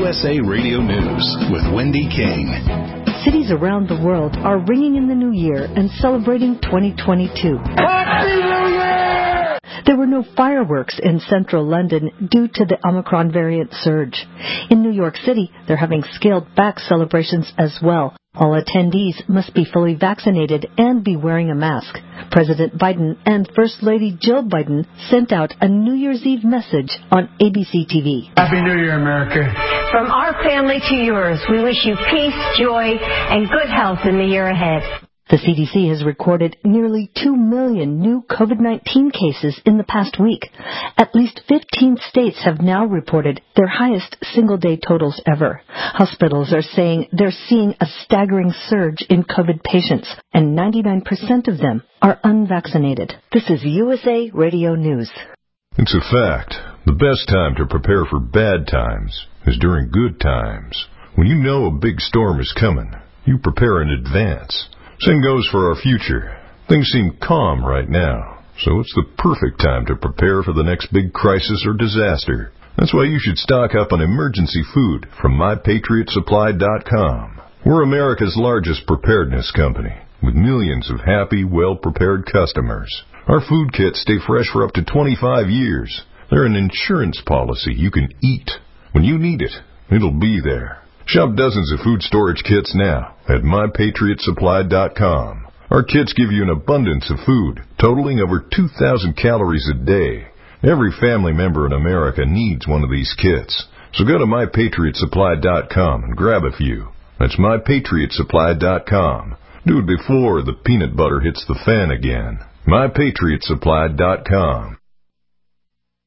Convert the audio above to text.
USA Radio News with Wendy King. Cities around the world are ringing in the new year and celebrating 2022. Happy New Year! There were no fireworks in central London due to the Omicron variant surge. In New York City, they're having scaled-back celebrations as well. All attendees must be fully vaccinated and be wearing a mask. President Biden and First Lady Jill Biden sent out a New Year's Eve message on ABC TV. Happy New Year, America. From our family to yours, we wish you peace, joy, and good health in the year ahead. The CDC has recorded nearly 2 million new COVID-19 cases in the past week. At least 15 states have now reported their highest single-day totals ever. Hospitals are saying they're seeing a staggering surge in COVID patients, and 99% of them are unvaccinated. This is USA Radio News. It's a fact. The best time to prepare for bad times is during good times. When you know a big storm is coming, you prepare in advance. Same goes for our future. Things seem calm right now, so it's the perfect time to prepare for the next big crisis or disaster. That's why you should stock up on emergency food from MyPatriotSupply.com. We're America's largest preparedness company, with millions of happy, well-prepared customers. Our food kits stay fresh for up to 25 years. They're an insurance policy you can eat. When you need it, it'll be there. Shop dozens of food storage kits now at MyPatriotSupply.com. Our kits give you an abundance of food, totaling over 2,000 calories a day. Every family member in America needs one of these kits. So go to MyPatriotSupply.com and grab a few. That's MyPatriotSupply.com. Do it before the peanut butter hits the fan again. MyPatriotSupply.com.